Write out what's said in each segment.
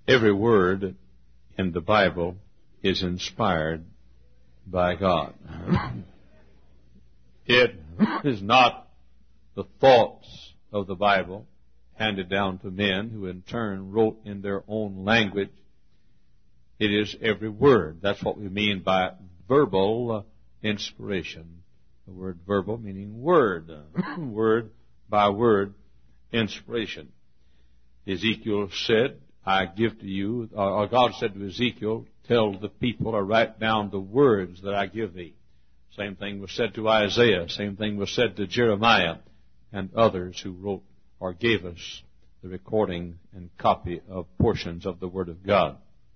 Every word in the Bible is inspired by God. It is not the thoughts of the Bible handed down to men who in turn wrote in their own language. It is every word. That's what we mean by verbal inspiration. The word verbal meaning word. Word by word inspiration. Ezekiel said, I give to you, or God said to Ezekiel, tell the people or write down the words that I give thee. Same thing was said to Isaiah. Same thing was said to Jeremiah and others who wrote or gave us the recording and copy of portions of the Word of God.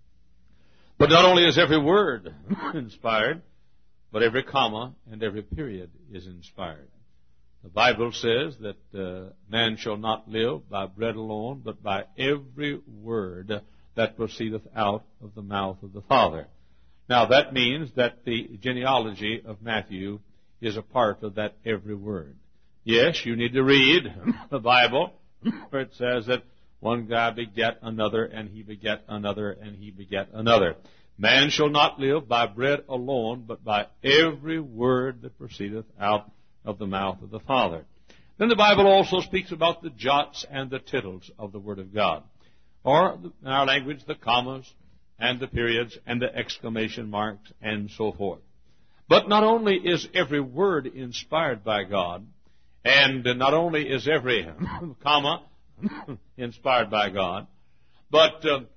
But not only is every word inspired, but every comma and every period is inspired. The Bible says that man shall not live by bread alone, but by every word that proceedeth out of the mouth of the Father. Now that means that the genealogy of Matthew is a part of that every word. Yes, you need to read the Bible, where it says that one guy begat another, and he begat another, and he begat another. Man shall not live by bread alone, but by every word that proceedeth out of the mouth of the Father. Then the Bible also speaks about the jots and the tittles of the Word of God, or in our language, the commas and the periods and the exclamation marks and so forth. But not only is every word inspired by God, and not only is every comma inspired by God, but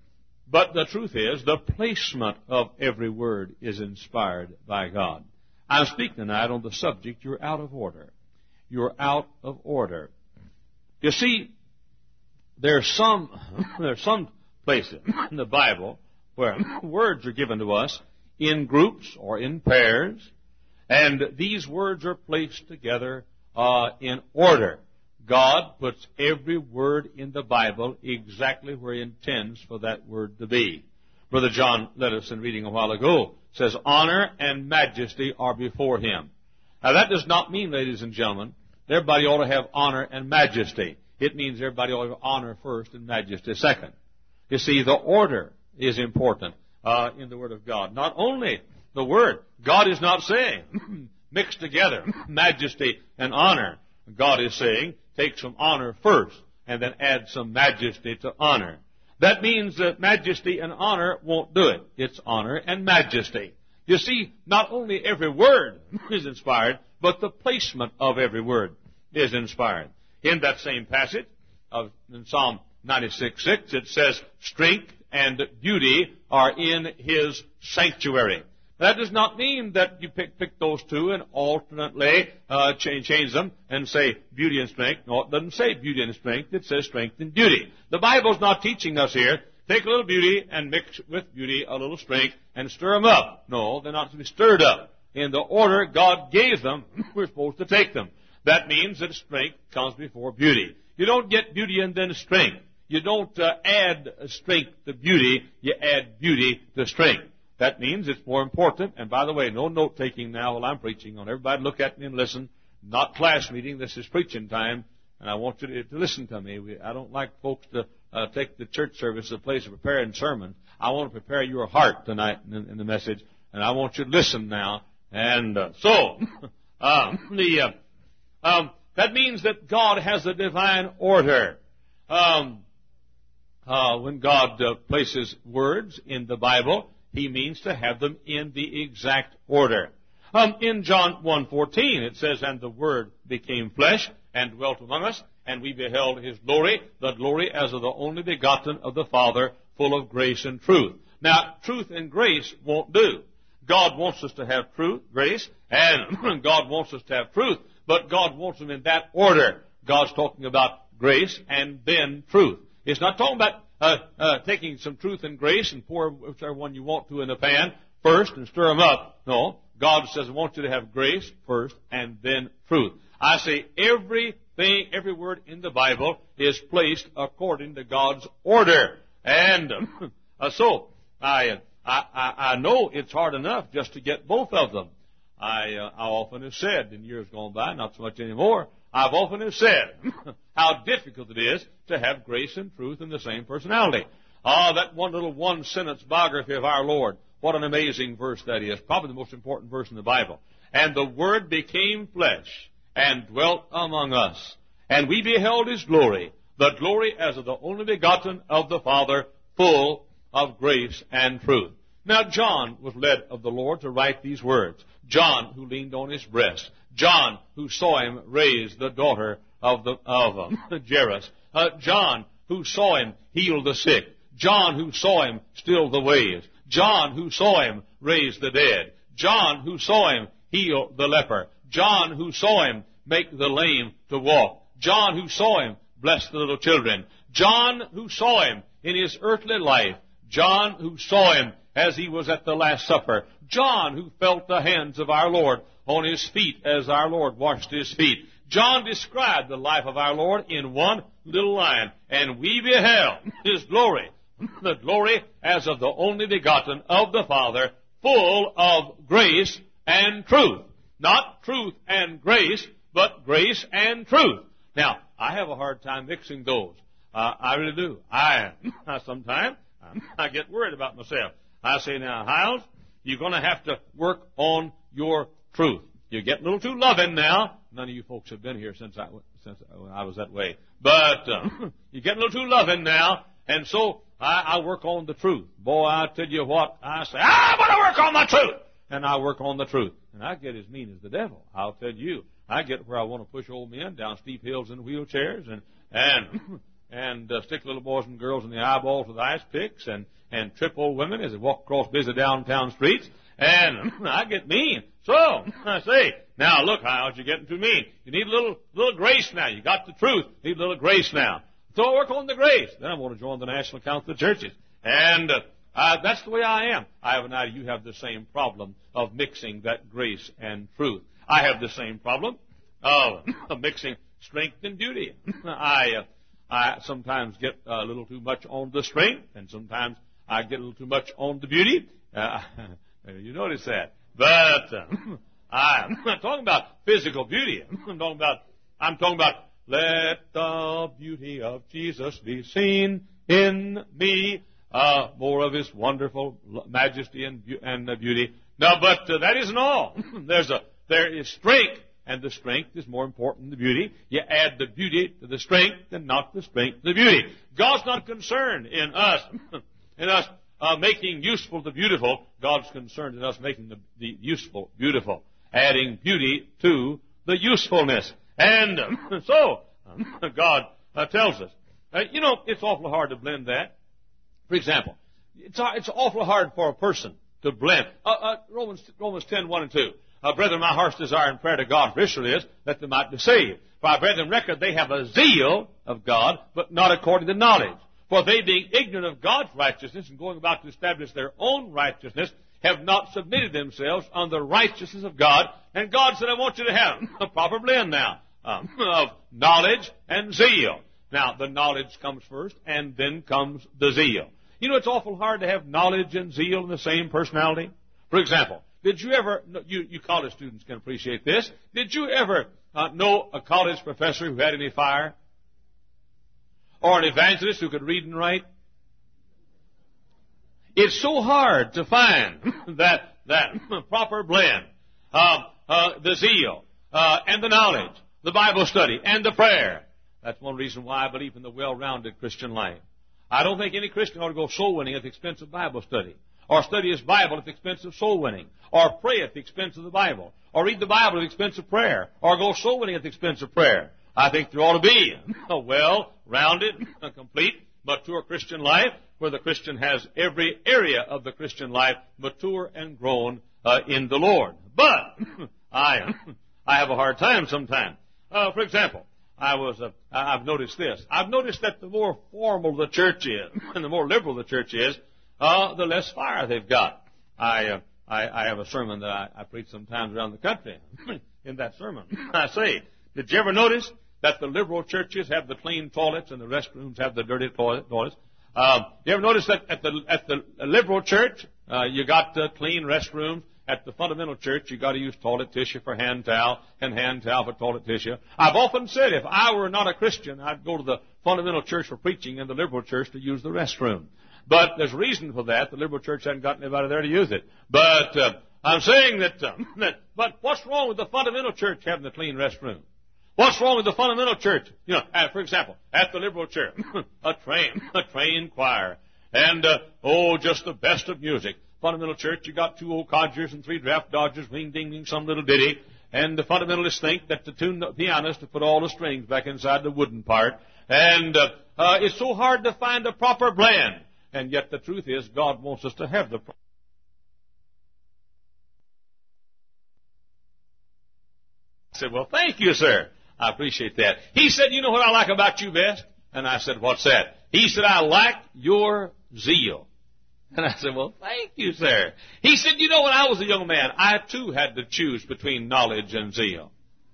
the truth is the placement of every word is inspired by God. I'm speaking tonight on the subject, you're out of order. You're out of order. You see, there are some places in the Bible where words are given to us in groups or in pairs, and these words are placed together in order. God puts every word in the Bible exactly where He intends for that word to be. Brother John led us in reading a while ago, says, honor and majesty are before Him. Now that does not mean, ladies and gentlemen, everybody ought to have honor and majesty. It means everybody ought to have honor first and majesty second. You see, the order is important in the Word of God. Not only the Word, God is not saying mix together majesty and honor. God is saying take some honor first and then add some majesty to honor. That means that majesty and honor won't do it. It's honor and majesty. You see, not only every word is inspired, but the placement of every word is inspired. In that same passage in Psalm 96:6, it says, strength and beauty are in His sanctuary. That does not mean that you pick those two and alternately change them and say beauty and strength. No, it doesn't say beauty and strength. It says strength and beauty. The Bible's not teaching us here, take a little beauty and mix with beauty a little strength and stir them up. No, they're not to be stirred up. In the order God gave them, we're supposed to take them. That means that strength comes before beauty. You don't get beauty and then strength. You don't add strength to beauty. You add beauty to strength. That means it's more important. And by the way, no note-taking now while I'm preaching. On everybody look at me and listen. Not class meeting. This is preaching time. And I want you to listen to me. I don't like folks to take the church service as a place of preparing sermons. I want to prepare your heart tonight in the message. And I want you to listen now. And that means that God has a divine order. When God places words in the Bible, He means to have them in the exact order. In John 1:14, it says, and the Word became flesh and dwelt among us, and we beheld His glory, the glory as of the only begotten of the Father, full of grace and truth. Now, truth and grace won't do. God wants us to have truth, grace, and God wants us to have truth, but God wants them in that order. God's talking about grace and then truth. It's not talking about taking some truth and grace and pour whichever one you want to in the pan first and stir them up. No, God says, I want you to have grace first and then truth. I say everything, every word in the Bible is placed according to God's order. And so I know it's hard enough just to get both of them. I often have said in years gone by, not so much anymore, I've often have said how difficult it is to have grace and truth in the same personality. That one little one-sentence biography of our Lord. What an amazing verse that is. Probably the most important verse in the Bible. And the Word became flesh and dwelt among us. And we beheld His glory, the glory as of the only begotten of the Father, full of grace and truth. Now John was led of the Lord to write these words. John, who leaned on his breast. John, who saw him raise the daughter of Jairus. John, who saw him heal the sick. John, who saw him still the waves. John, who saw him raise the dead. John, who saw him heal the leper. John, who saw him make the lame to walk. John, who saw him bless the little children. John, who saw him in his earthly life. John, who saw him as he was at the Last Supper. John, who felt the hands of our Lord on his feet as our Lord washed his feet. John described the life of our Lord in one little line. And we beheld His glory, the glory as of the only begotten of the Father, full of grace and truth. Not truth and grace, but grace and truth. Now, I have a hard time mixing those. I really do. Sometimes I get worried about myself. I say, now, Hiles, you're going to have to work on your truth. You're getting a little too loving now. None of you folks have been here since I was that way. But you're getting a little too loving now, and so I work on the truth. Boy, I tell you what, I say, I want to work on my truth. And I work on the truth. And I get as mean as the devil. I'll tell you, I get where I want to push old men down steep hills in wheelchairs and stick little boys and girls in the eyeballs with ice picks and trip old women as they walk across busy downtown streets. And I get mean. So I say, now look, Hiles, you're getting too mean. You need a little grace now. You got the truth. You need a little grace now. So I work on the grace. Then I want to join the National Council of Churches. And that's the way I am. I have an idea you have the same problem of mixing that grace and truth. I have the same problem of mixing strength and beauty. I sometimes get a little too much on the strength, and sometimes I get a little too much on the beauty. You notice that. But I'm not talking about physical beauty. I'm talking about let the beauty of Jesus be seen in me. More of His wonderful majesty and beauty. No, but that isn't all. There is strength, and the strength is more important than the beauty. You add the beauty to the strength, and not the strength to the beauty. God's not concerned in us making useful the beautiful. God's concerned in us making the useful beautiful, adding beauty to the usefulness. And so God tells us. It's awful hard to blend that. For example, it's awful hard for a person to blend. Romans 10, 1 and 2. Brethren, my heart's desire and prayer to God for Israel is that they might be saved. For our brethren record they have a zeal of God, but not according to knowledge. For they, being ignorant of God's righteousness and going about to establish their own righteousness, have not submitted themselves under the righteousness of God. And God said, I want you to have a proper blend now of knowledge and zeal. Now, the knowledge comes first, and then comes the zeal. It's awful hard to have knowledge and zeal in the same personality. For example, did you ever, you college students can appreciate this, did you ever know a college professor who had any fire? Or an evangelist who could read and write? It's so hard to find that proper blend of the zeal and the knowledge, the Bible study, and the prayer. That's one reason why I believe in the well-rounded Christian life. I don't think any Christian ought to go soul winning at the expense of Bible study, or study his Bible at the expense of soul winning, or pray at the expense of the Bible, or read the Bible at the expense of prayer, or go soul winning at the expense of prayer. I think there ought to be a well-rounded, a complete, mature Christian life where the Christian has every area of the Christian life mature and grown in the Lord. But I have a hard time sometimes. For example, I've noticed this. I've noticed that the more formal the church is and the more liberal the church is, the less fire they've got. I have a sermon that I preach sometimes around the country. In that sermon, I say, did you ever notice that the liberal churches have the clean toilets and the restrooms have the dirty toilets? You ever notice that at the liberal church, you got clean restrooms? At the fundamental church, you got to use toilet tissue for hand towel and hand towel for toilet tissue. I've often said if I were not a Christian, I'd go to the fundamental church for preaching and the liberal church to use the restroom. But there's a reason for that. The liberal church hasn't got anybody there to use it. But I'm saying that, but what's wrong with the fundamental church having a clean restroom? What's wrong with the fundamental church? For example, at the liberal church, a trained choir, and just the best of music. Fundamental church, you got 2 old codgers and 3 draft dodgers, ring ding ding, some little ditty. And the fundamentalists think that to tune the piano is to put all the strings back inside the wooden part. And it's so hard to find a proper blend. And yet the truth is, God wants us to have the proper. I said, well, thank you, sir. I appreciate that. He said, you know what I like about you best? And I said, what's that? He said, I like your zeal. And I said, well, thank you, sir. He said, you know, when I was a young man, I too had to choose between knowledge and zeal.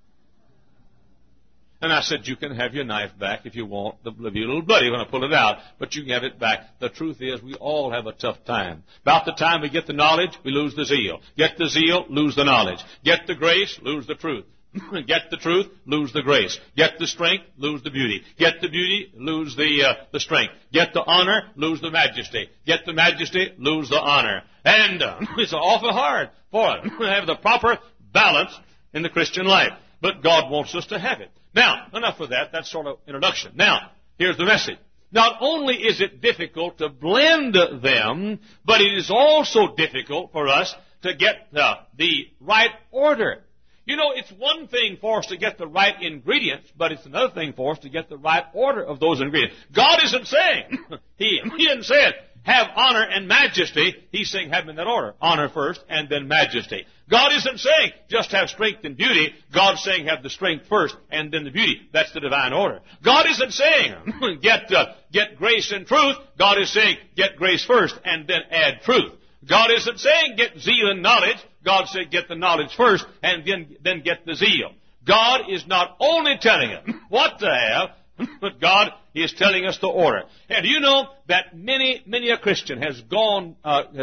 And I said, you can have your knife back if you want. It'll be a little bloody when I pull it out, but you can have it back. The truth is, we all have a tough time. About the time we get the knowledge, we lose the zeal. Get the zeal, lose the knowledge. Get the grace, lose the truth. Get the truth, lose the grace. Get the strength, lose the beauty. Get the beauty, lose the strength. Get the honor, lose the majesty. Get the majesty, lose the honor. And it's awful hard for us to have the proper balance in the Christian life. But God wants us to have it. Now, enough of that. That's sort of introduction. Now, here's the message. Not only is it difficult to blend them, but it is also difficult for us to get the right order. You know, it's one thing for us to get the right ingredients, but it's another thing for us to get the right order of those ingredients. God isn't saying, He didn't say it, have honor and majesty. He's saying have them in that order. Honor first and then majesty. God isn't saying just have strength and beauty. God's saying have the strength first and then the beauty. That's the divine order. God isn't saying get grace and truth. God is saying get grace first and then add truth. God isn't saying get zeal and knowledge. God said get the knowledge first and then get the zeal. God is not only telling us what to have, but God is telling us the order. And do you know that many a Christian has gone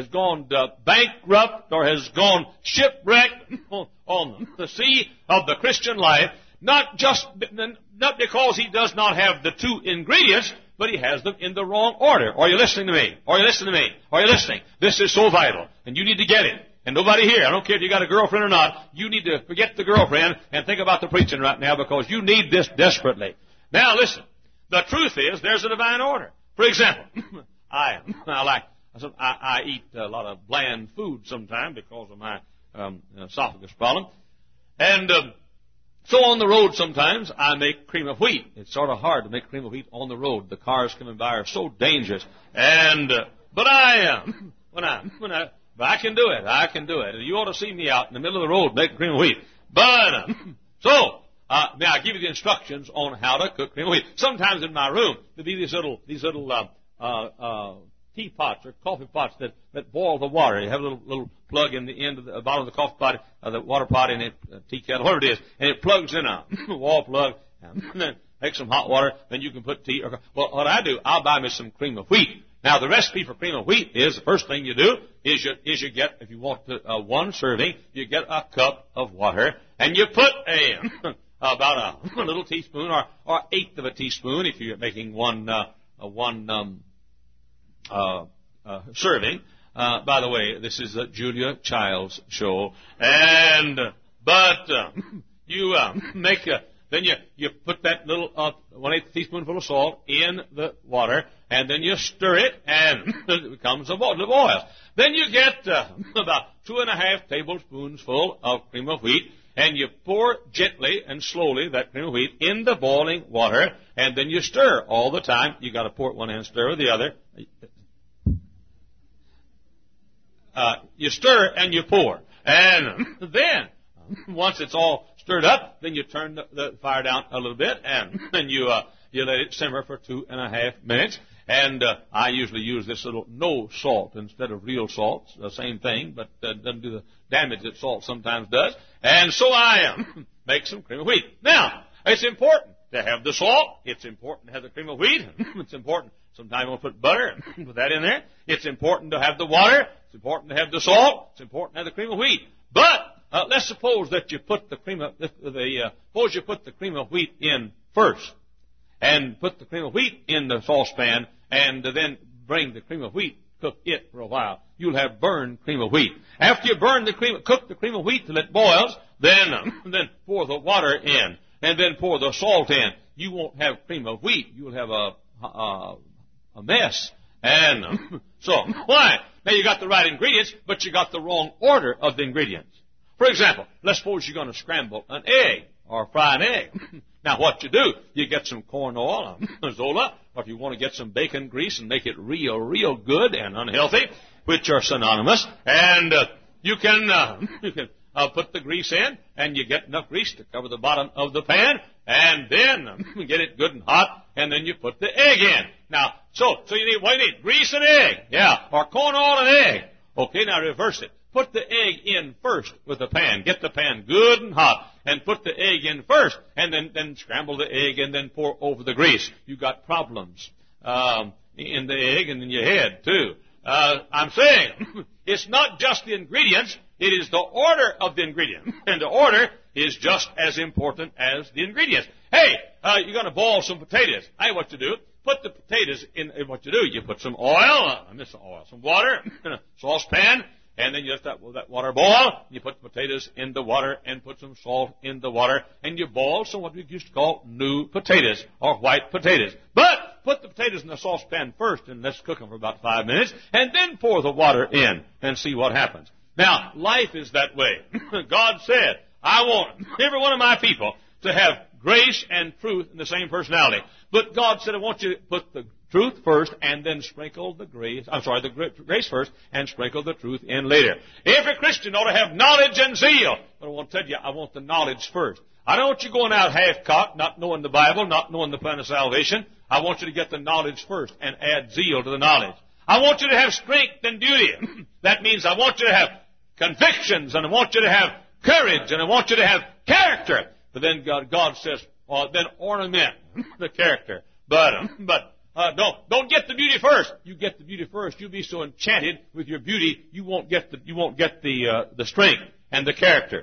bankrupt or has gone shipwrecked on the sea of the Christian life, not because he does not have the 2 ingredients, but he has them in the wrong order. Are you listening to me? Are you listening to me? Are you listening? This is so vital, and you need to get it. And nobody here, I don't care if you got a girlfriend or not, you need to forget the girlfriend and think about the preaching right now because you need this desperately. Now listen, the truth is there's a divine order. For example, I eat a lot of bland food sometimes because of my esophagus problem. And so on the road sometimes I make cream of wheat. It's sort of hard to make cream of wheat on the road. The cars coming by are so dangerous. And but I can do it. I can do it. You ought to see me out in the middle of the road making cream of wheat. But now I give you the instructions on how to cook cream of wheat. Sometimes in my room there'll be these little teapots or coffee pots that boil the water. You have a little plug in the end of the bottom of the coffee pot, the water pot in it, tea kettle, whatever it is, and it plugs in a wall plug. And then take some hot water, then you can put tea. Well, what I do, I'll buy me some cream of wheat. Now, the recipe for cream of wheat is the first thing you do is you get, if you want one serving, you get a cup of water, and you put about a little teaspoon or eighth of a teaspoon if you're making one serving. By the way, this is a Julia Childs show, you make then you put that little 1/8 teaspoonful of salt in the water, and then you stir it, and it becomes a bottle of oil. Then you get about 2.5 tablespoons full of cream of wheat, and you pour gently and slowly that cream of wheat in the boiling water, and then you stir all the time. You got to pour it one end, stir with the other. You stir and you pour, and then once it's all stirred up, then you turn the fire down a little bit, and then you let it simmer for 2.5 minutes. And I usually use this little no salt instead of real salt. The same thing, but doesn't do the damage that salt sometimes does. And so I make some cream of wheat. Now, it's important to have the salt. It's important to have the cream of wheat. It's important. Sometimes we'll put butter and put that in there. It's important to have the water. It's important to have the salt. It's important to have the cream of wheat. But let's suppose that you put the cream of wheat in first, and put the cream of wheat in the saucepan, and then bring the cream of wheat, cook it for a while. You'll have burned cream of wheat. After you cook the cream of wheat till it boils, then pour the water in, and then pour the salt in. You won't have cream of wheat. You'll have a mess. And so, why? Now you got the right ingredients, but you got the wrong order of the ingredients. For example, let's suppose you're going to scramble an egg or fry an egg. Now what you do, you get some corn oil, Zola, or if you want to get some bacon grease and make it real good and unhealthy, which are synonymous, and you can put the grease in, and you get enough grease to cover the bottom of the pan, and then get it good and hot, and then you put the egg in. Now, so you need, what do you need? Grease and egg. Yeah. Or corn oil and egg. Okay, now reverse it. Put the egg in first with the pan. Get the pan good and hot, and put the egg in first, and then scramble the egg, and then pour over the grease. You got problems in the egg and in your head, too. I'm saying, it's not just the ingredients, it is the order of the ingredients. And the order is just as important as the ingredients. Hey, you're going to boil some potatoes. Hey, what you do? Put the potatoes in, what you do, you put some oil, some water in a saucepan, and then you let that water boil. You put the potatoes in the water and put some salt in the water, and you boil some what we used to call new potatoes or white potatoes. But put the potatoes in the saucepan first, and let's cook them for about 5 minutes, and then pour the water in and see what happens. Now, life is that way. God said, I want every one of my people to have grace and truth in the same personality. But God said, I want you to put the truth first and then sprinkle the grace, the grace first and sprinkle the truth in later. Every Christian ought to have knowledge and zeal. But I want to tell you, I want the knowledge first. I don't want you going out half-cocked, not knowing the Bible, not knowing the plan of salvation. I want you to get the knowledge first and add zeal to the knowledge. I want you to have strength and beauty. That means I want you to have convictions, and I want you to have courage, and I want you to have character. But then God says, then ornament the character. But don't get the beauty first. You get the beauty first, you'll be so enchanted with your beauty, you won't get the strength and the character.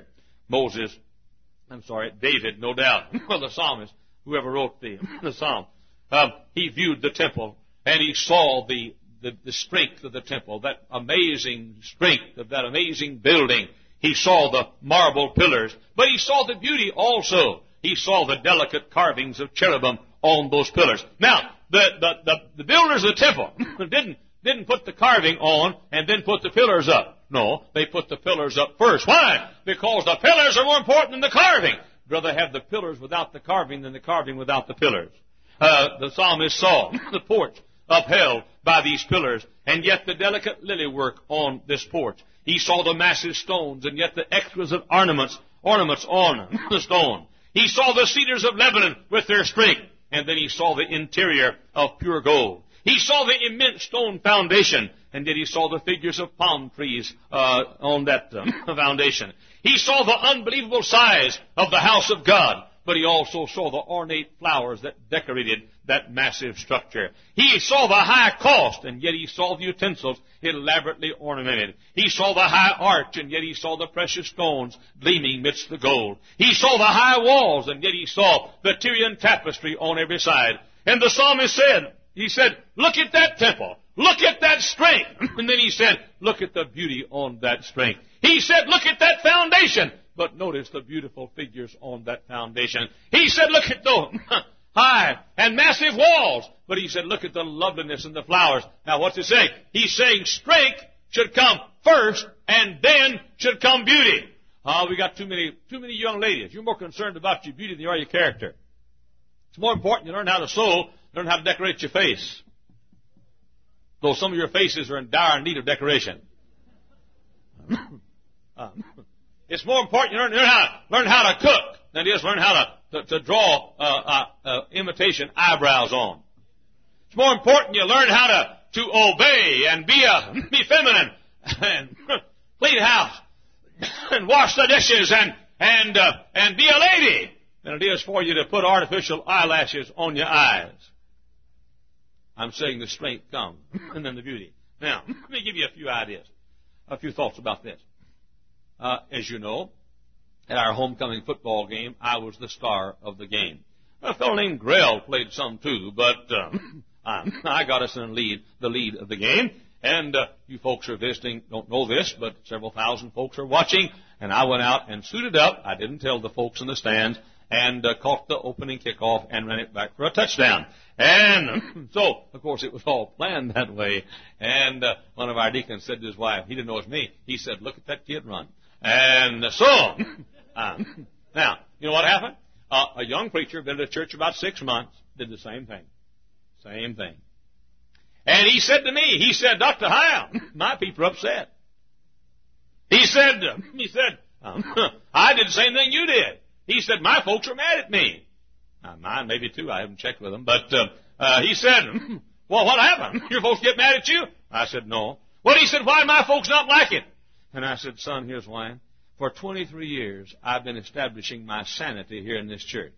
David, no doubt, well, the psalmist, whoever wrote the psalm, he viewed the temple, and he saw the strength of the temple, that amazing strength of that amazing building. He saw the marble pillars, but he saw the beauty also. He saw the delicate carvings of cherubim on those pillars. Now, the builders of the temple didn't put the carving on and then put the pillars up. No, they put the pillars up first. Why? Because the pillars are more important than the carving. I'd rather have the pillars without the carving than the carving without the pillars. The psalmist saw the porch upheld by these pillars, and yet the delicate lily work on this porch. He saw the massive stones, and yet the exquisite ornaments on the stone. He saw the cedars of Lebanon with their strength, and then he saw the interior of pure gold. He saw the immense stone foundation, and then he saw the figures of palm trees on that foundation. He saw the unbelievable size of the house of God, but he also saw the ornate flowers that decorated that massive structure. He saw the high cost, and yet he saw the utensils elaborately ornamented. He saw the high arch, and yet he saw the precious stones gleaming midst the gold. He saw the high walls, and yet he saw the Tyrian tapestry on every side. And the psalmist said, look at that temple. Look at that strength. And then he said, look at the beauty on that strength. He said, look at that foundation. But notice the beautiful figures on that foundation. He said, look at those high and massive walls. But he said, look at the loveliness and the flowers. Now, what's he saying? He's saying strength should come first, and then should come beauty. We got too many young ladies. You're more concerned about your beauty than you are your character. It's more important you learn how to sew, learn how to decorate your face. Though some of your faces are in dire need of decoration. It's more important you learn how to cook than it is learn how to draw imitation eyebrows on. It's more important you learn how to obey and be feminine and clean the house and wash the dishes and be a lady than it is for you to put artificial eyelashes on your eyes. I'm saying the strength comes and then the beauty. Now, let me give you a few ideas, a few thoughts about this. As you know, at our homecoming football game, I was the star of the game. A fellow named Grell played some too, but I got us in the lead of the game. And you folks are visiting don't know this, but several thousand folks are watching. And I went out and suited up. I didn't tell the folks in the stands. And caught the opening kickoff and ran it back for a touchdown. And so, of course, it was all planned that way. And one of our deacons said to his wife, he didn't know it was me. He said, look at that kid run. And so, now, you know what happened? A young preacher, been to church about 6 months, did the same thing. Same thing. And he said to me, he said, Dr. Heil, my people are upset. He said, I did the same thing you did. He said, my folks are mad at me. Mine maybe too. I haven't checked with them. But he said, well, what happened? Your folks get mad at you? I said, no. Well, he said, why do my folks not like it? And I said, son, here's why. For 23 years, I've been establishing my sanity here in this church.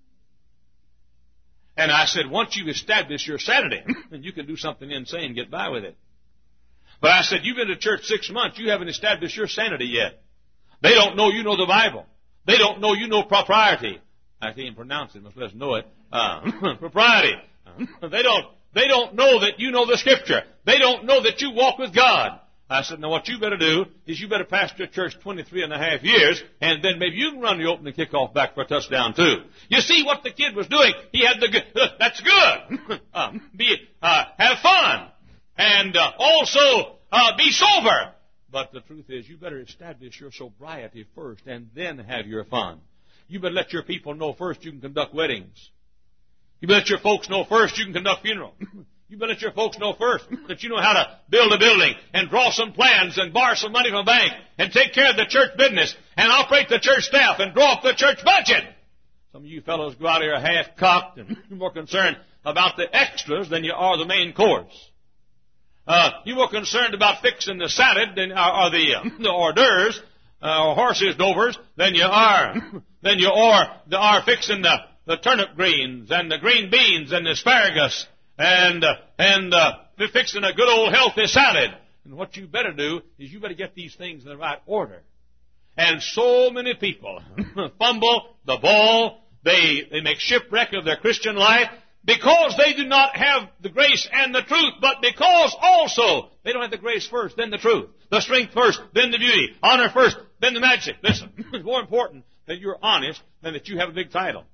And I said, once you establish your sanity, then you can do something insane and get by with it. But I said, you've been to church 6 months. You haven't established your sanity yet. They don't know you know the Bible. They don't know you know propriety. I can't even pronounce it, much less know it. Propriety. They don't know that you know the Scripture. They don't know that you walk with God. I said, now what you better do is you better pastor a church 23 and a half years, and then maybe you can run the opening kickoff back for a touchdown too. You see what the kid was doing? He had the good. That's good. Have fun, and also be sober. But the truth is, you better establish your sobriety first and then have your fun. You better let your people know first you can conduct weddings. You better let your folks know first you can conduct funerals. You better let your folks know first that you know how to build a building and draw some plans and borrow some money from a bank and take care of the church business and operate the church staff and draw up the church budget. Some of you fellows go out here half-cocked and more concerned about the extras than you are the main course. You're more concerned about fixing the salad than or the hors d'oeuvres or horses dovers than you are fixing the turnip greens and the green beans and the asparagus and fixing a good old healthy salad. And what you better do is you better get these things in the right order. And so many people fumble the ball. They make shipwreck of their Christian life. Because they do not have the grace and the truth, but because also they don't have the grace first, then the truth. The strength first, then the beauty. Honor first, then the majesty. Listen, it's more important that you're honest than that you have a big title.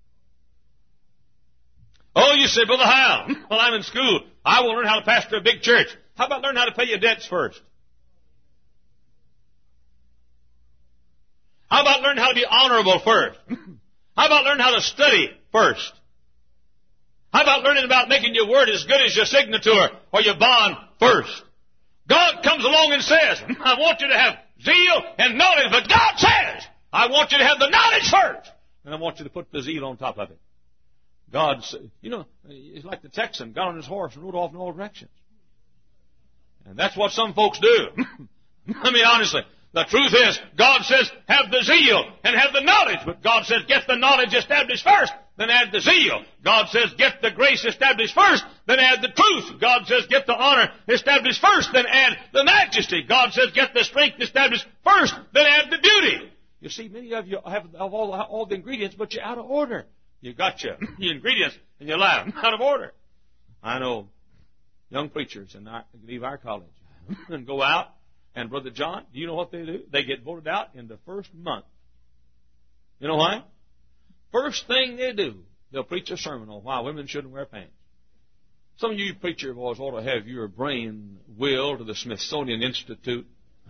Oh, you say, Brother Heil, well, I'm in school. I will learn how to pastor a big church. How about learn how to pay your debts first? How about learn how to be honorable first? How about learn how to study first? How about learning about making your word as good as your signature or your bond first? God comes along and says, I want you to have zeal and knowledge, but God says, I want you to have the knowledge first, and I want you to put the zeal on top of it. God, you know, it's like the Texan got on his horse and rode off in all directions. And that's what some folks do. I mean, honestly, the truth is, God says, have the zeal and have the knowledge, but God says, get the knowledge established first, then add the zeal. God says, get the grace established first, then add the truth. God says, get the honor established first, then add the majesty. God says, get the strength established first, then add the beauty. You see, many of you have all the ingredients, but you're out of order. You got your ingredients in your life out of order. I know young preachers and leave our college and go out, and Brother John, do you know what they do? They get voted out in the first month. You know why? First thing they do, they'll preach a sermon on why women shouldn't wear pants. Some of you preacher boys ought to have your brain willed to the Smithsonian Institute.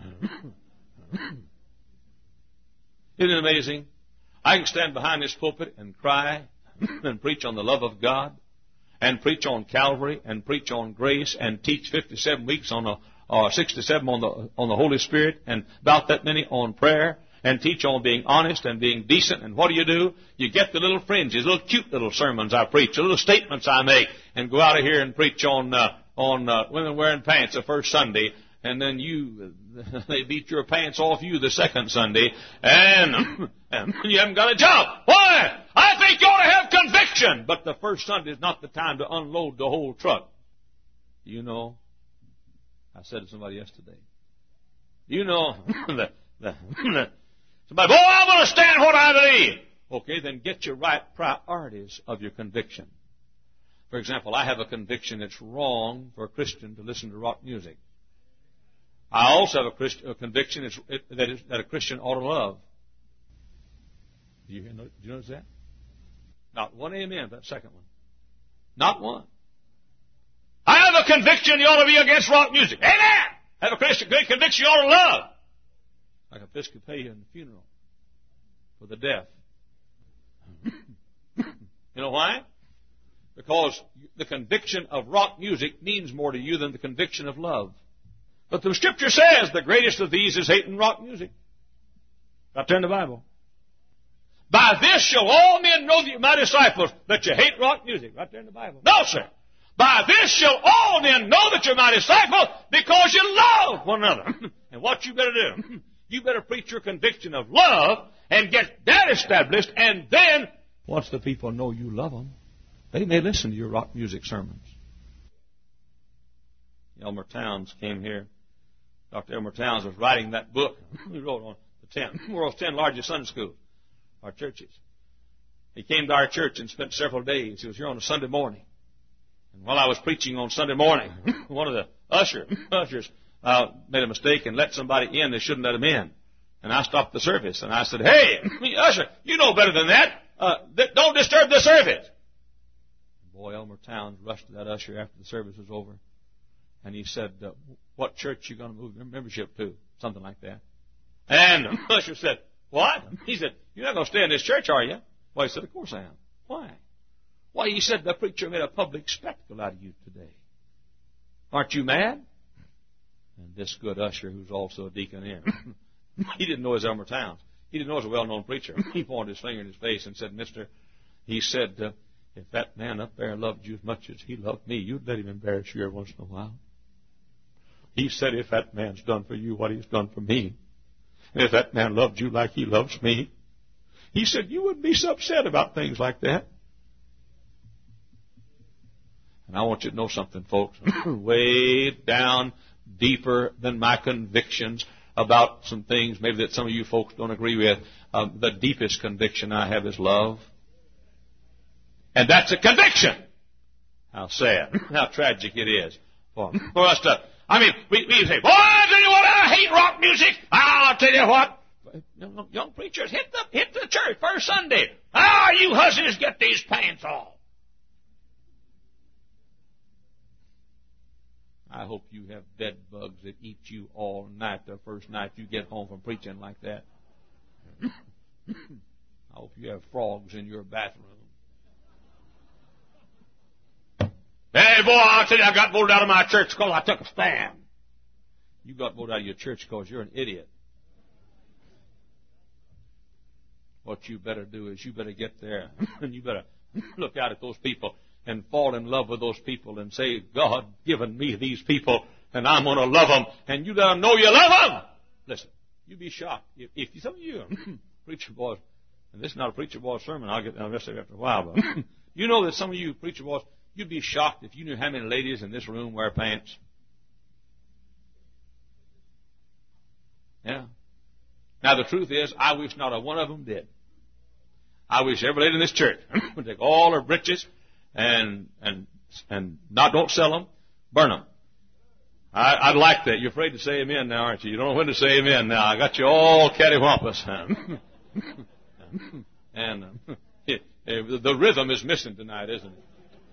Isn't it amazing? I can stand behind this pulpit and cry and preach on the love of God and preach on Calvary and preach on grace and teach 57 weeks on 67 on the Holy Spirit and about that many on prayer and teach on being honest and being decent. And what do? You get the little fringes, little cute little sermons I preach, the little statements I make, and go out of here and preach on women wearing pants the first Sunday, and then they beat your pants off you the second Sunday, and you haven't got a job. Why? I think you ought to have conviction. But the first Sunday is not the time to unload the whole truck. You know, I said to somebody yesterday, you know, somebody, boy, I'm going to stand what I believe. Okay, then get your right priorities of your conviction. For example, I have a conviction it's wrong for a Christian to listen to rock music. I also have a conviction that a Christian ought to love. Do you notice that? Not one amen, that second one. Not one. I have a conviction you ought to be against rock music. Amen! I have a Christian great conviction you ought to love. Like Episcopalian funeral for the deaf. You know why? Because the conviction of rock music means more to you than the conviction of love. But the Scripture says the greatest of these is hating rock music. Right there in the Bible. By this shall all men know that you're my disciples, that you hate rock music. Right there in the Bible. No, sir. By this shall all men know that you're my disciples, because you love one another. And what you better do? You better preach your conviction of love and get that established, and then once the people know you love them, they may listen to your rock music sermons. Elmer Towns came here. Dr. Elmer Towns was writing that book he wrote on the world's 10 largest Sunday schools, our churches. He came to our church and spent several days. He was here on a Sunday morning. And while I was preaching on Sunday morning, one of the ushers made a mistake and let somebody in they shouldn't let them in. And I stopped the service and I said, "Hey, usher, you know better than that. Don't disturb the service." Boy, Elmer Towns rushed to that usher after the service was over. And he said, "What church you going to move your membership to?" Something like that. And the usher said, "What?" He said, "You're not going to stay in this church, are you?" Well, he said, "Of course I am." Why? Why, he said, "The preacher made a public spectacle out of you today. Aren't you mad?" And this good usher, who's also a deacon here, he didn't know it was Elmer Towns. He didn't know it was a well-known preacher. He pointed his finger in his face and said, "Mister," he said, "if that man up there loved you as much as he loved me, you'd let him embarrass you every once in a while." He said, "If that man's done for you what he's done for me, and if that man loved you like he loves me," he said, "you wouldn't be so upset about things like that." And I want you to know something, folks. Way down deeper than my convictions about some things maybe that some of you folks don't agree with, the deepest conviction I have is love. And that's a conviction. How sad, how tragic it is for us to, we say, "Boy, I tell you what, I hate rock music. I'll tell you what." Young preachers, hit the church first Sunday. You hussies, get these pants off. I hope you have bed bugs that eat you all night the first night you get home from preaching like that. I hope you have frogs in your bathroom. "Hey, boy, I'll tell you, I got voted out of my church because I took a stand." You got voted out of your church because you're an idiot. What you better do is you better get there and you better look out at those people and fall in love with those people and say, "God given me these people and I'm going to love them," and you let them know you love them. Listen, you'd be shocked if some of you preacher boys, and this is not a preacher boy sermon, I'll get the rest of it after a while, but you know that some of you preacher boys, you'd be shocked if you knew how many ladies in this room wear pants. Yeah. Now the truth is, I wish not a one of them did. I wish every lady in this church would take all her breeches and don't sell them, burn them. I'd like that. You're afraid to say amen now, aren't you? You don't know when to say amen now. I got you all cattywampus. And the rhythm is missing tonight, isn't it?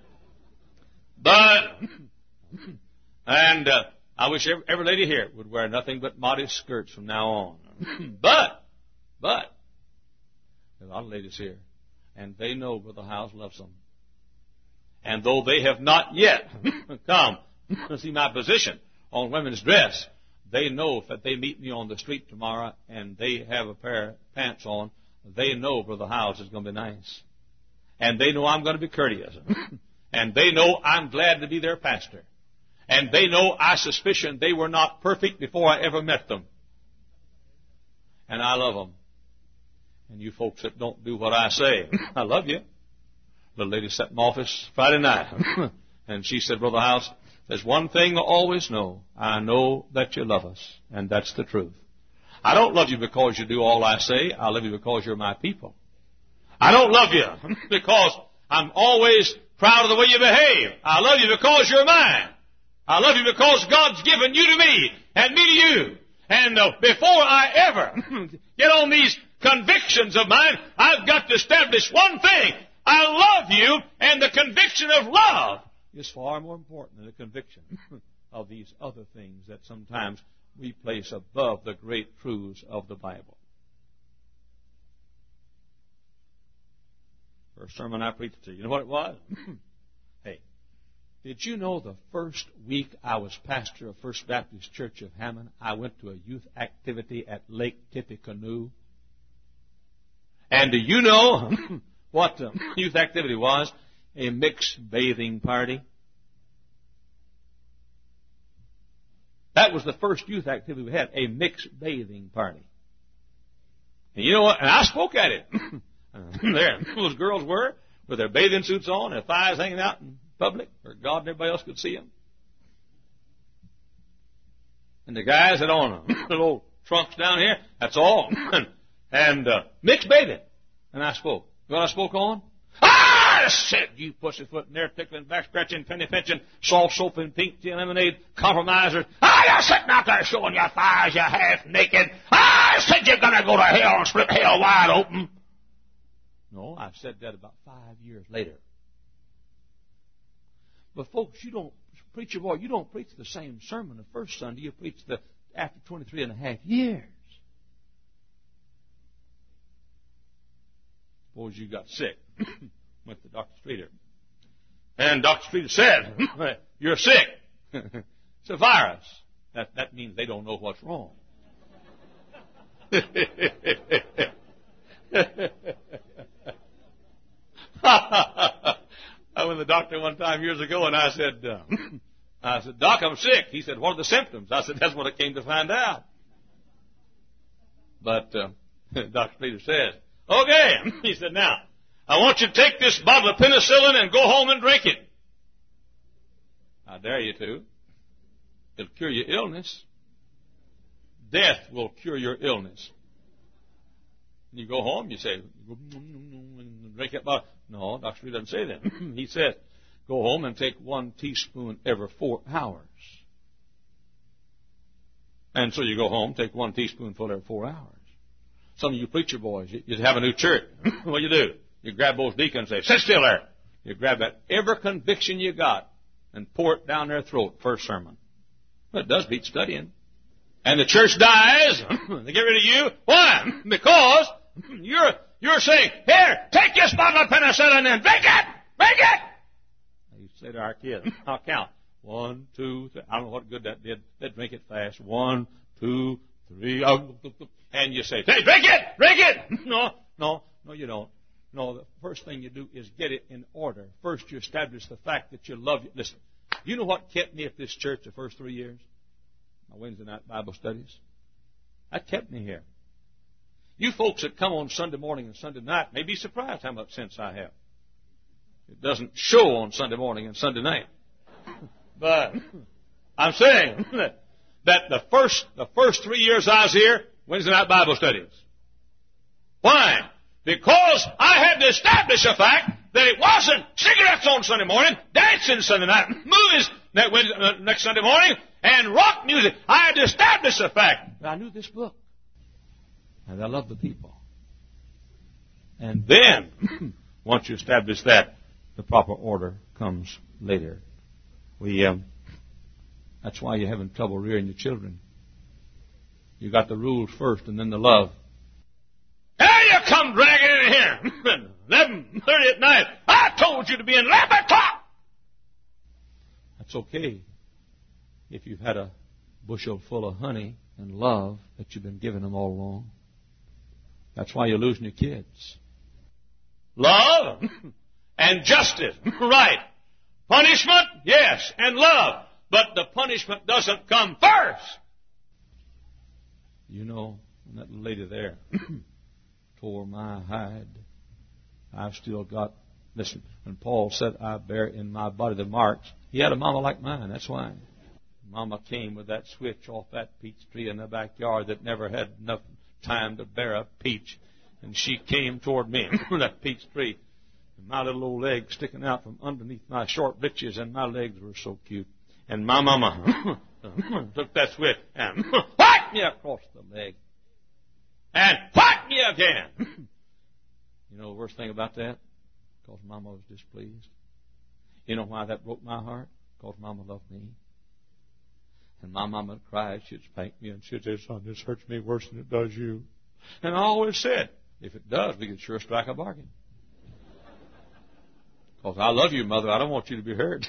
I wish every lady here would wear nothing but modest skirts from now on. But, there's a lot of ladies here, and they know Brother Howes loves them. And though they have not yet come to see my position on women's dress, they know that they meet me on the street tomorrow and they have a pair of pants on, they know Brother Howes is going to be nice. And they know I'm going to be courteous. And they know I'm glad to be their pastor. And they know I suspicion they were not perfect before I ever met them. And I love them. And you folks that don't do what I say, I love you. The lady sat in my office Friday night, and she said, "Brother Howes, there's one thing I always know. I know that you love us, and that's the truth. I don't love you because you do all I say. I love you because you're my people. I don't love you because I'm always proud of the way you behave. I love you because you're mine. I love you because God's given you to me and me to you. And before I ever get on these convictions of mine, I've got to establish one thing. I love you, and the conviction of love is far more important than the conviction of these other things that sometimes we place above the great truths of the Bible. First sermon I preached to you, you know what it was? Hey, did you know the first week I was pastor of First Baptist Church of Hammond, I went to a youth activity at Lake Tippecanoe? And do you know what the youth activity was? A mixed bathing party. That was the first youth activity we had, a mixed bathing party. And you know what? And I spoke at it. There those girls were, with their bathing suits on, their thighs hanging out in public, where God and everybody else could see them. And the guys had on little trunks down here. That's all. And mixed bathing. And I spoke. You know what I spoke on? I said, you pussyfoot and there tickling, back scratching, penny pinching, salt soaping, pink tea lemonade, compromisers. You're sitting out there showing your thighs, you're half naked. I said you're going to go to hell and split hell wide open. No, I've said that about 5 years later. But folks, you don't, preacher boy, you don't preach the same sermon the first Sunday. You preach after 23 and a half years. Suppose you got sick. Went to Dr. Streeter. And Dr. Streeter said, you're sick. It's a virus. That means they don't know what's wrong. I went to the doctor one time years ago, and I said, Doc, I'm sick. He said, what are the symptoms? I said, that's what I came to find out. But Dr. Streeter says, okay. He said, now, I want you to take this bottle of penicillin and go home and drink it. I dare you to. It'll cure your illness. Death will cure your illness. You go home, you say, drink that bottle. No, Dr. Street doesn't say that. He says, go home and take 1 teaspoon every 4 hours. And so you go home, take 1 teaspoonful every 4 hours. Some of you preacher boys, you have a new church. What do? You grab those deacons and say, sit still there. You grab that every conviction you got and pour it down their throat, first sermon. Well, it does beat studying. And the church dies. They get rid of you. Why? Because you're saying, here, take this bottle of penicillin and drink it! Drink it! I used to say to our kids, I'll count. 1, 2, 3. I don't know what good that did. They'd drink it fast. 1, 2, 3. And you say, hey, drink it! Drink it! No, you don't. No, the first thing you do is get it in order. First, you establish the fact that you love you. Listen, you know what kept me at this church the first 3 years? My Wednesday night Bible studies. That kept me here. You folks that come on Sunday morning and Sunday night may be surprised how much sense I have. It doesn't show on Sunday morning and Sunday night. But I'm saying that the first 3 years I was here, Wednesday night Bible studies. Why? Because I had to establish the fact that it wasn't cigarettes on Sunday morning, dancing Sunday night, movies next Sunday morning, and rock music. I had to establish the fact that I knew this book. And I love the people. And then, once you establish that, the proper order comes later. That's why you're having trouble rearing your children. You got the rules first and then the love. Here you come dragging in here. 11:30 at night. I told you to be in 11 o'clock. That's okay if you've had a bushel full of honey and love that you've been giving them all along. That's why you're losing your kids. Love and justice. Right. Punishment, yes, and love. But the punishment doesn't come first. You know, that lady there tore my hide. I've still got, listen, when Paul said, I bear in my body the marks, he had a mama like mine, that's why. Mama came with that switch off that peach tree in the backyard that never had enough time to bear a peach. And she came toward me with that peach tree. and my little old legs sticking out from underneath my short breeches, and my legs were so cute. And my mama took that switch and whacked me across the leg. And whacked me again. You know the worst thing about that? Because Mama was displeased. You know why that broke my heart? Because Mama loved me. And my mama would cry, she'd spank me, and she'd say, son, this hurts me worse than it does you. And I always said, if it does, we can sure strike a bargain. Because I love you, Mother. I don't want you to be hurt.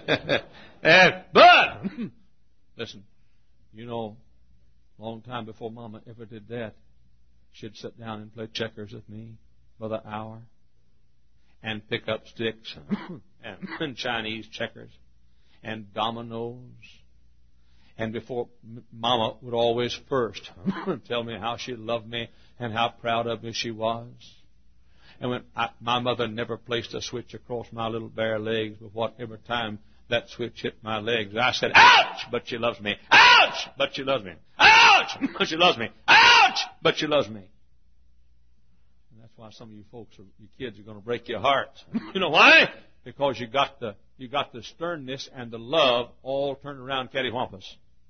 But, listen, you know, a long time before Mama ever did that, she'd sit down and play checkers with me for the hour and pick up sticks and Chinese checkers and dominoes. And before, Mama would always first tell me how she loved me and how proud of me she was. And when my mother never placed a switch across my little bare legs, but whatever time that switch hit my legs, I said, ouch, but she loves me. Ouch, but she loves me. Ouch, but she loves me. Ouch, but she loves me. And that's why some of you folks, you kids, are going to break your hearts. You know why? Because you got the sternness and the love all turned around cattywampus.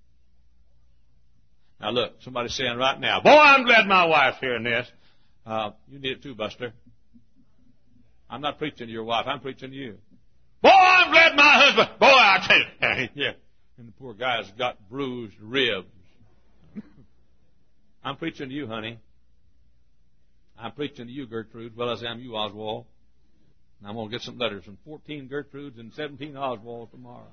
Now look, somebody's saying right now, boy, I'm glad my wife's hearing this. You need it too, Buster. I'm not preaching to your wife. I'm preaching to you. Boy, I'm glad my husband. Boy, I tell you. Yeah. And the poor guy's got bruised ribs. I'm preaching to you, honey. I'm preaching to you, Gertrude, as well as I am you, Oswald. And I'm going to get some letters from 14 Gertrudes and 17 Oswalds tomorrow.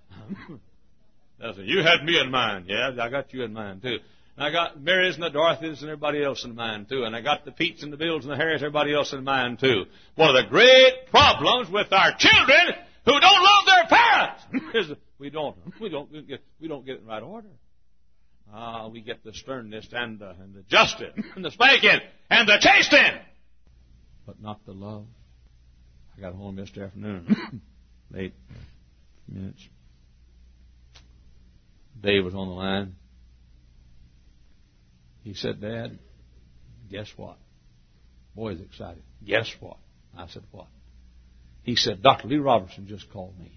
You had me in mind. Yeah, I got you in mind, too. And I got Marys and the Dorothys and everybody else in mind, too. And I got the Petes and the Bills and the Harrys, everybody else in mind, too. One of the great problems with our children who don't love their parents is we don't get it in right order. We get the sternness and the justice and the spanking and the chastening, but not the love. I got home yesterday afternoon, late, a few minutes. Dave was on the line. He said, Dad, guess what? Boy, he's excited. Guess what? I said, what? He said, Dr. Lee Robertson just called me.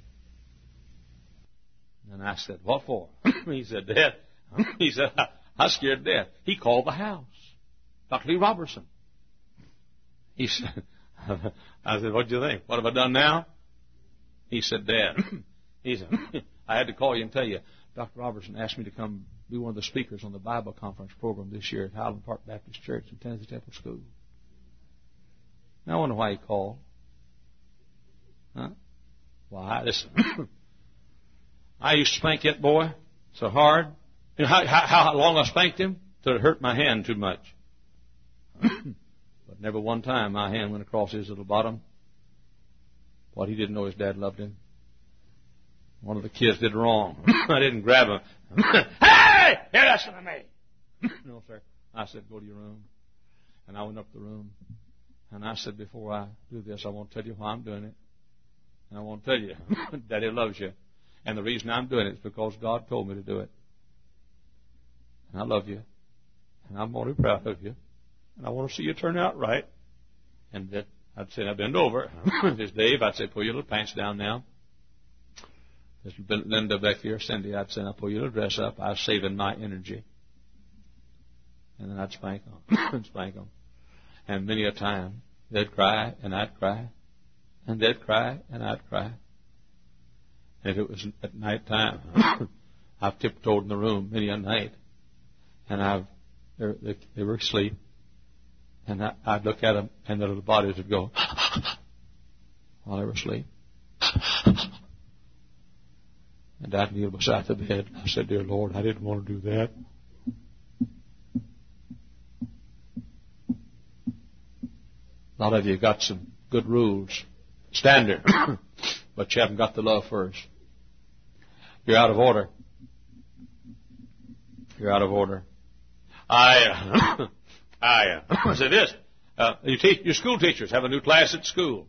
And I said, what for? He said, Dad, I scared to death. He called the house. Dr. Lee Robertson. He said, I said, what do you think? What have I done now? He said, Dad, he said, I had to call you and tell you, Dr. Robertson asked me to come be one of the speakers on the Bible conference program this year at Highland Park Baptist Church and Tennessee Temple School. Now I wonder why he called. Huh? Why? Listen. I used to spank that boy so hard. You know how long I spanked him? Till it hurt my hand too much. But never one time my hand went across his little bottom. What, he didn't know his dad loved him? One of the kids did wrong. I didn't grab him. Hey! Here, listen to me. No, sir. I said, go to your room. And I went up to the room. And I said, before I do this, I want to tell you why I'm doing it. And I want to tell you, Daddy loves you. And the reason I'm doing it is because God told me to do it. And I love you. And I'm really proud of you. And I want to see you turn out right. And that I'd say, I bend over. There's Dave. I'd say, pull your little pants down now. There's Linda back here, Cindy. I'd say, now pull your little dress up. I was saving my energy. And then I'd spank them. Spank them. And many a time, they'd cry, and I'd cry. And they'd cry, and I'd cry. And if it was at night time, I've tiptoed in the room many a night. And they were asleep. And I'd look at them, and their little bodies would go while they were asleep. And I'd kneel beside the bed. I said, dear Lord, I didn't want to do that. A lot of you got some good rules, standard, but you haven't got the love first. You're out of order. You're out of order. I say this. Your school teachers have a new class at school.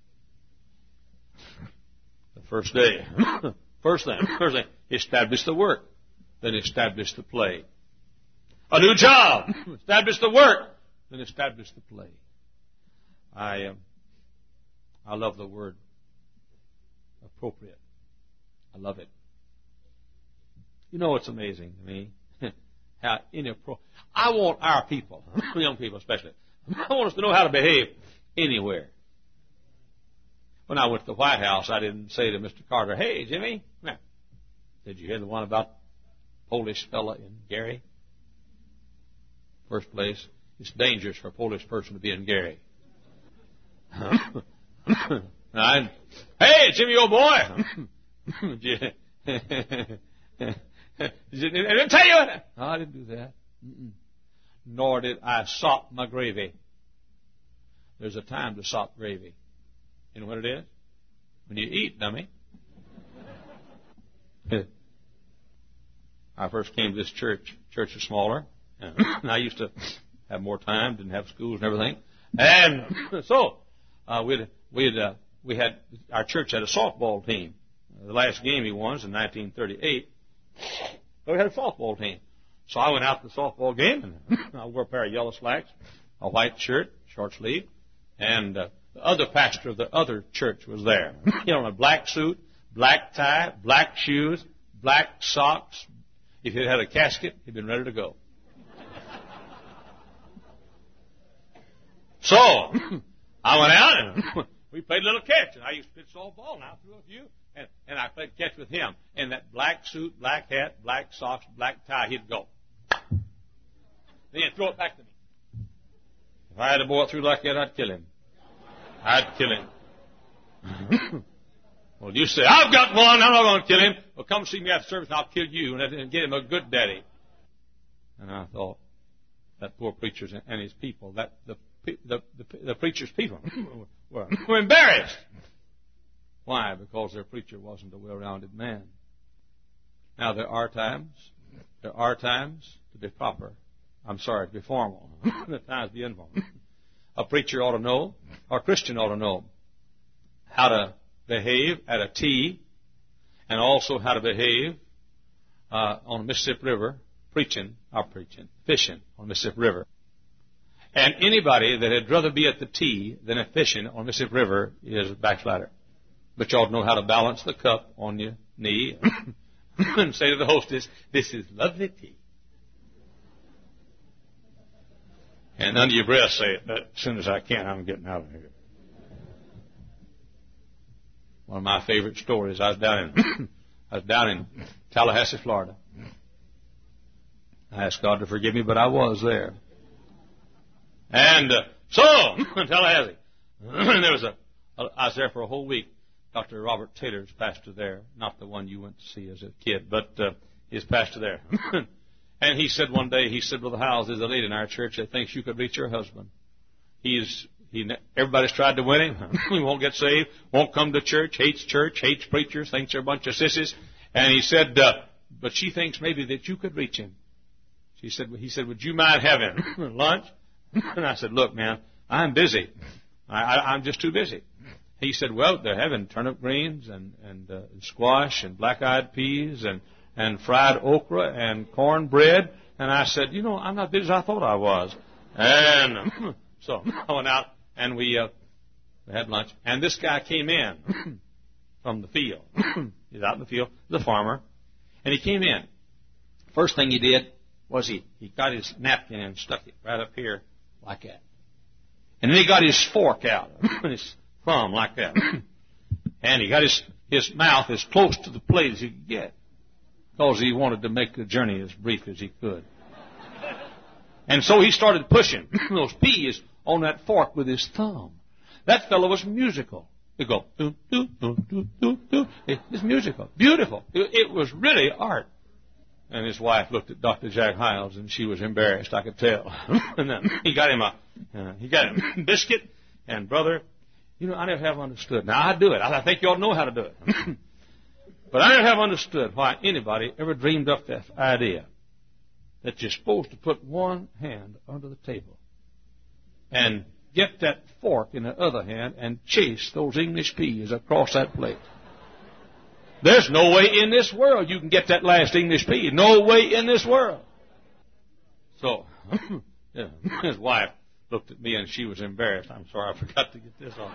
The first day. First thing, establish the work, then establish the play. A new job, establish the work, then establish the play. I I love the word appropriate. I love it. You know what's amazing to me? How inappropriate. I want our people, young people especially, I want us to know how to behave anywhere. When I went to the White House, I didn't say to Mr. Carter, "Hey, Jimmy, come here. Did you hear the one about Polish fella in Gary?" First place, it's dangerous for a Polish person to be in Gary. Hey, Jimmy, old boy. I didn't tell you. No, I didn't do that. Nor did I salt my gravy. There's a time to salt gravy. You know what it is? When you eat, dummy. I first came to this church. Church is smaller. And I used to have more time, didn't have schools and everything. And so we had our church had a softball team. The last game he won was in 1938. So we had a softball team. So I went out to the softball game, and I wore a pair of yellow slacks, a white shirt, short sleeve, and the other pastor of the other church was there. You know, in a black suit, black tie, black shoes, black socks. If he had a casket, he'd been ready to go. So I went out and we played a little catch, and I used to pitch softball, and I threw a few, and I played catch with him. In that black suit, black hat, black socks, black tie, he'd go. Then he'd throw it back to me. If I had a boy through like that, I'd kill him. I'd kill him. Well, you say, "I've got one, I'm not going to kill him." Well, come see me after service, and I'll kill you and get him a good daddy. And I thought, that poor preacher and his people, that the preacher's people were embarrassed. Why? Because their preacher wasn't a well-rounded man. Now, there are times to be proper. I'm sorry, to be formal. There are times to be informal. A preacher ought to know, or a Christian ought to know, how to behave at a T, and also how to behave on the Mississippi River, fishing on the Mississippi River. And anybody that had rather be at the T than at fishing on the Mississippi River is a backslider. But you ought to know how to balance the cup on your knee and say to the hostess, "This is lovely tea." And under your breath say it, "But as soon as I can, I'm getting out of here." One of my favorite stories, I was down in Tallahassee, Florida. I asked God to forgive me, but I was there. And so, in Tallahassee, I was there for a whole week. Dr. Robert Taylor's pastor there, not the one you went to see as a kid, but his pastor there. And he said one day, "Brother Howells, there's a lady in our church that thinks you could reach her husband. Everybody's tried to win him. He won't get saved, won't come to church, hates preachers, thinks they're a bunch of sissies." And he said, "But she thinks maybe that you could reach him." He said, "Would you mind having lunch?" And I said, "Look, man, I'm busy. I'm just too busy." He said, "Well, they're having turnip greens and squash and black-eyed peas and fried okra and cornbread." And I said, "I'm not busy as I thought I was." And so I went out and we had lunch. And this guy came in from the field. He's out in the field, the farmer. And he came in. First thing he did was he got his napkin and stuck it right up here like that. And then he got his fork out, his thumb like that. And he got his mouth as close to the plate as he could get, because he wanted to make the journey as brief as he could. And so he started pushing those peas on that fork with his thumb. That fellow was musical. He'd go, "Do, do, do, do, do, do." It's musical. Beautiful. It was really art. And his wife looked at Dr. Jack Hiles, and she was embarrassed, I could tell. And then he got him a biscuit, and brother, I never have understood. Now, I do it. I think you all know how to do it. But I never have understood why anybody ever dreamed up that idea that you're supposed to put one hand under the table and get that fork in the other hand and chase those English peas across that plate. There's no way in this world you can get that last English pea. No way in this world. So, his wife looked at me, and she was embarrassed. I'm sorry, I forgot to get this on.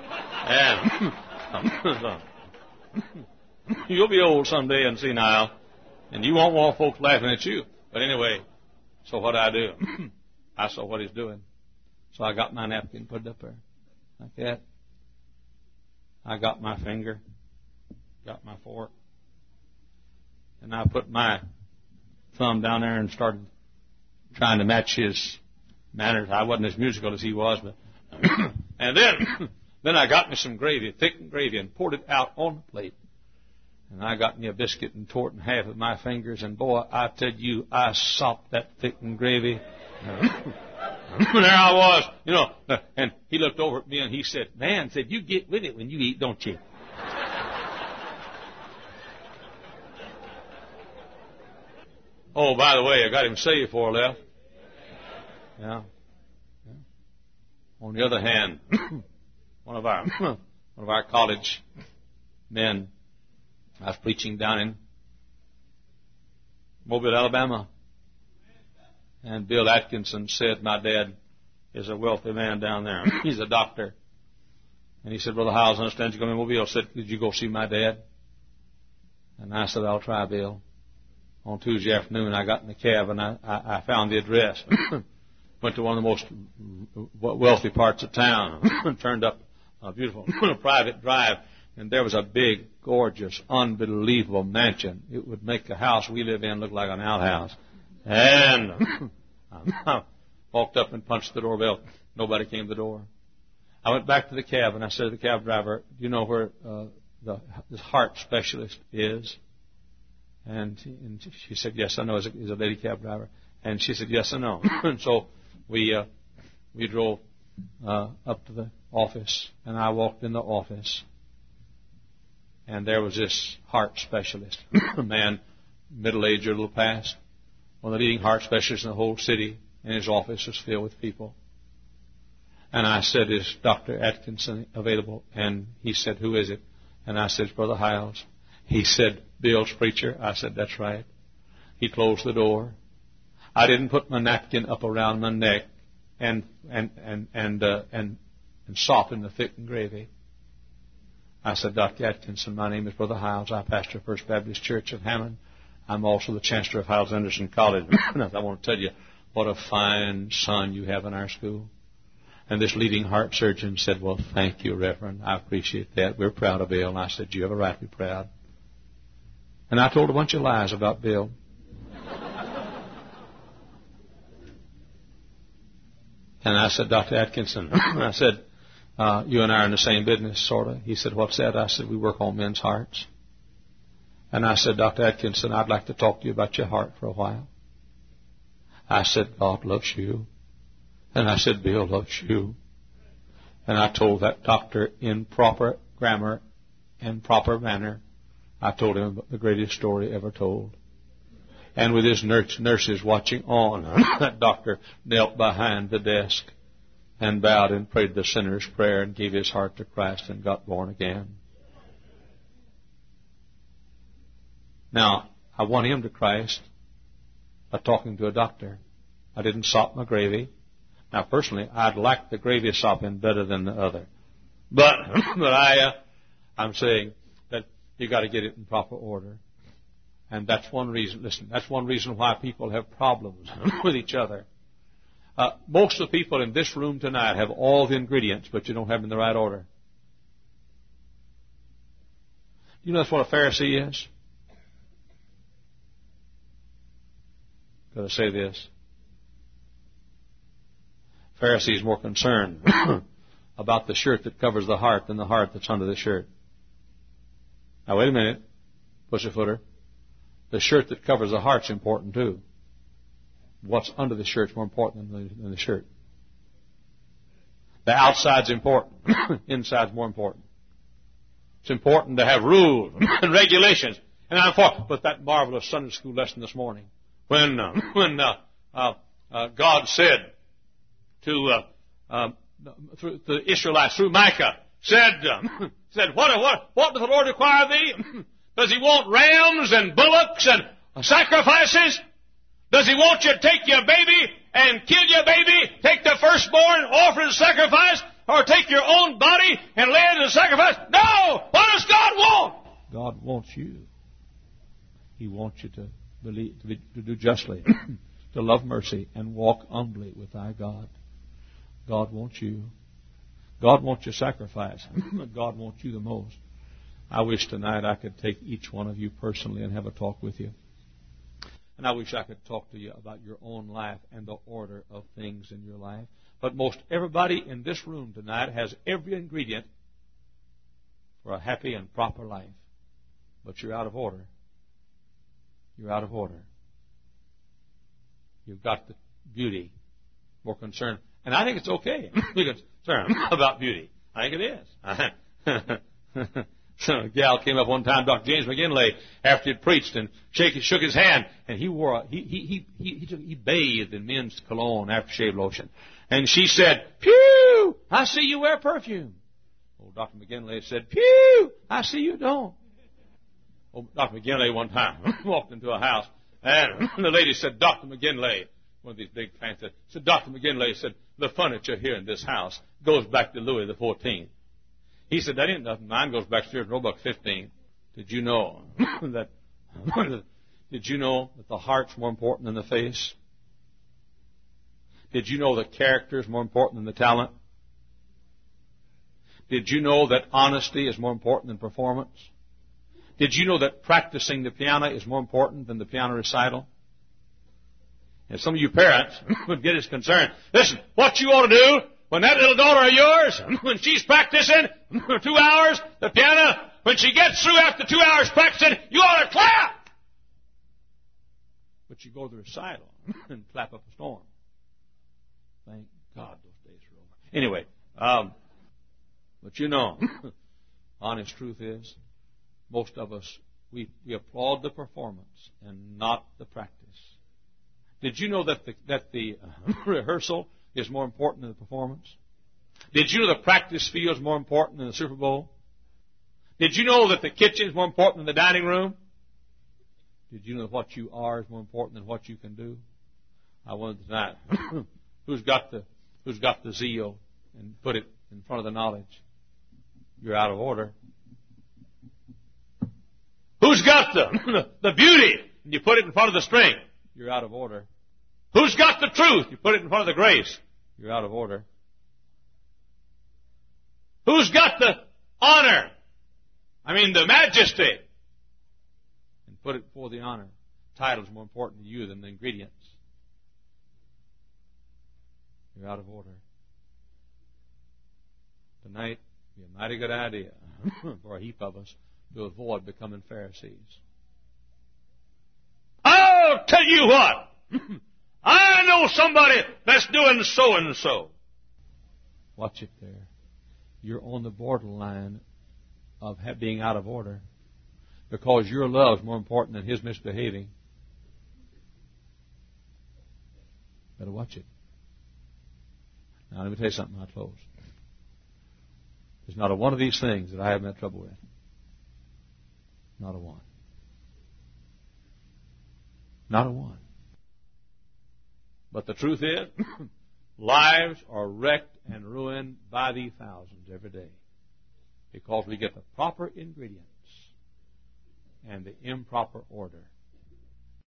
And you'll be old someday and senile, and you won't want folks laughing at you. But anyway, so what I do? I saw what he's doing. So I got my napkin, put it up there, like that. I got my finger, got my fork, and I put my thumb down there and started trying to match his manners. I wasn't as musical as he was, but and then I got me some gravy, thick gravy, and poured it out on the plate. And I got me a biscuit and tore it in half with my fingers, and boy, I tell you, I sopped that thick and gravy. There I was, and he looked over at me and he said, "Man," said, "you get with it when you eat, don't you?" Oh, by the way, I got him saved before I left. Yeah. On the other hand, one of our college men, I was preaching down in Mobile, Alabama, and Bill Atkinson said, "My dad is a wealthy man down there. He's a doctor." And he said, "Brother Howes, I understand you go to Mobile." I said, "Could you go see my dad?" And I said, "I'll try, Bill." On Tuesday afternoon, I got in the cab and I found the address. Went to one of the most wealthy parts of town and turned up a beautiful private drive. And there was a big, gorgeous, unbelievable mansion. It would make the house we live in look like an outhouse. And I walked up and punched the doorbell. Nobody came to the door. I went back to the cab and I said to the cab driver, "Do you know where this heart specialist is?" And she said, "Yes, I know." He's a lady cab driver. And she said, "Yes, I know." And so we drove up to the office, and I walked in the office, and there was this heart specialist, a man, middle-aged or a little past, one of the leading heart specialists in the whole city, and his office was filled with people. And I said, "Is Dr. Atkinson available?" And he said, "Who is it?" And I said, "It's Brother Hiles." He said, "Bill's preacher?" I said, "That's right." He closed the door. I didn't put my napkin up around my neck and soften the thick and gravy. I said, "Dr. Atkinson, my name is Brother Hiles. I pastor First Baptist Church of Hammond. I'm also the chancellor of Hiles Anderson College." I want to tell you what a fine son you have in our school. And this leading heart surgeon said, "Well, thank you, Reverend. I appreciate that. We're proud of Bill." And I said, "You have a right to be proud." And I told a bunch of lies about Bill. And I said, "Dr. Atkinson," I said, "You and I are in the same business, sort of." He said, "What's that?" I said, "We work on men's hearts." And I said, "Dr. Atkinson, I'd like to talk to you about your heart for a while." I said, "God loves you." And I said, "Bill loves you." And I told that doctor in proper grammar and proper manner. I told him the greatest story ever told. And with his nurses watching on, that doctor knelt behind the desk and bowed and prayed the sinner's prayer and gave his heart to Christ and got born again. Now, I won him to Christ by talking to a doctor. I didn't sop my gravy. Now, personally, I'd like the gravy sopping better than the other. But I'm saying that you got to get it in proper order. And that's one reason, that's one reason why people have problems with each other. Most of the people in this room tonight have all the ingredients, but you don't have them in the right order. You know that's what a Pharisee is? Got to say this. Pharisee is more concerned about the shirt that covers the heart than the heart that's under the shirt. Now, wait a minute, pussyfooter. The shirt that covers the heart's important too. What's under the shirt's more important than the shirt. The outside's important. Inside's more important. It's important to have rules and regulations. And I'm for. But that marvelous Sunday school lesson this morning, when God said to the Israelites through Micah, said, "What does the Lord require of thee? Does He want rams and bullocks and sacrifices? Does He want you to take your baby and kill your baby, take the firstborn, offer as a sacrifice, or take your own body and lay it as a sacrifice? No! What does God want? God wants you. He wants you to believe, to do justly, to love mercy, and walk humbly with thy God. God wants you. God wants your sacrifice. God wants you the most. I wish tonight I could take each one of you personally and have a talk with you. And I wish I could talk to you about your own life and the order of things in your life. But most everybody in this room tonight has every ingredient for a happy and proper life. But you're out of order. You're out of order. You've got the beauty, more concern. And I think it's okay to be concerned about beauty. I think it is. So a gal came up one time, Dr. James McGinley, after he'd preached, and shook his hand, and he bathed in men's cologne, aftershave lotion. And she said, "Phew, I see you wear perfume." Oh, Dr. McGinley said, "Phew, I see you don't." Oh, Dr. McGinley one time walked into a house, and the lady said, "Dr. McGinley," one of these big fans said, "Dr. McGinley," said, "the furniture here in this house goes back to Louis the 14th. He said, "That ain't nothing. Mine goes back to Roebuck 15. Did you know that? Did you know that the heart's more important than the face? Did you know that character is more important than the talent? Did you know that honesty is more important than performance? Did you know that practicing the piano is more important than the piano recital?" And some of you parents would get as concerned. Listen, what you ought to do when that little daughter of yours, when she's practicing for 2 hours, the piano, when she gets through after 2 hours practicing, you ought to clap. But you go to the recital and clap up a storm. Thank God those days are over. Anyway, but you know, honest truth is, most of us, we applaud the performance and not the practice. Did you know that the rehearsal is more important than the performance? Did you know the practice field is more important than the Super Bowl? Did you know that the kitchen is more important than the dining room? Did you know that what you are is more important than what you can do? I wonder tonight, who's got the zeal and put it in front of the knowledge? You're out of order. Who's got the beauty and you put it in front of the strength? You're out of order. Who's got the truth? You put it in front of the grace. You're out of order. Who's got the honor? The majesty. And put it before the honor. Title's more important to you than the ingredients. You're out of order. Tonight would be a mighty good idea for a heap of us to avoid becoming Pharisees. I'll tell you what. I know somebody that's doing so and so. Watch it there. You're on the borderline of being out of order because your love is more important than his misbehaving. Better watch it. Now, let me tell you something. I'll close. There's not a one of these things that I haven't had trouble with. Not a one. Not a one. But the truth is, lives are wrecked and ruined by the thousands every day because we get the proper ingredients and the improper order.